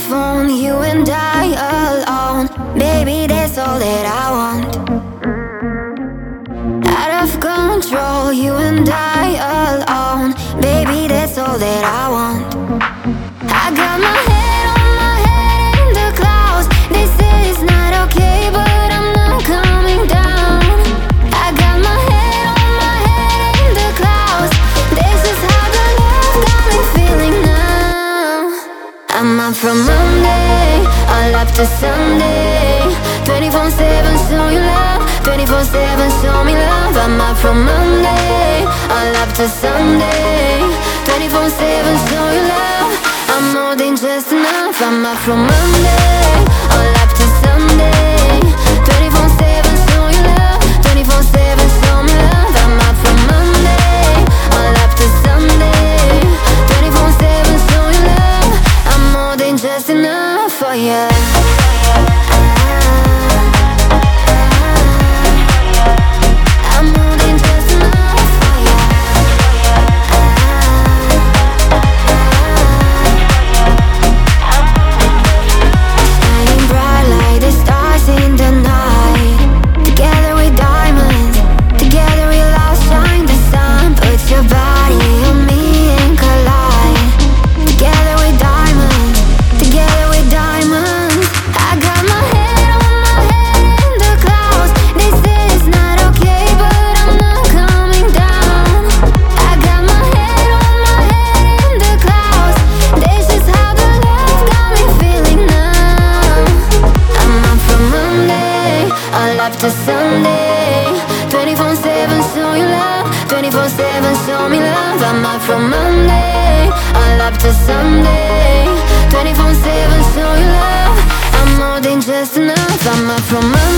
phone, you and I alone. Baby, that's all that I want. Out of control, you and I alone. Baby, that's all that I want. I got my head in the clouds. They say it's not okay, but I'm not coming down. I got my head in the clouds. This is how the love got me feeling now. I'm up from Monday, all up to Sunday. 24/7, show you love. 24/7, show me love. I'm up from Monday, all up to Sunday. 24/7, show you love. I'm more than just enough. I'm up from Monday, all up to Sunday. 24/7, show you love. 24/7, show me love. I'm up from Monday, all up to Sunday. 24/7, show you love. I'm more than just enough for you. To Sunday, 24/7, show you love. 24/7, show me love. I'm up from Monday, all up to Sunday. 24/7, show you love. I'm more than just enough. I'm up from Monday.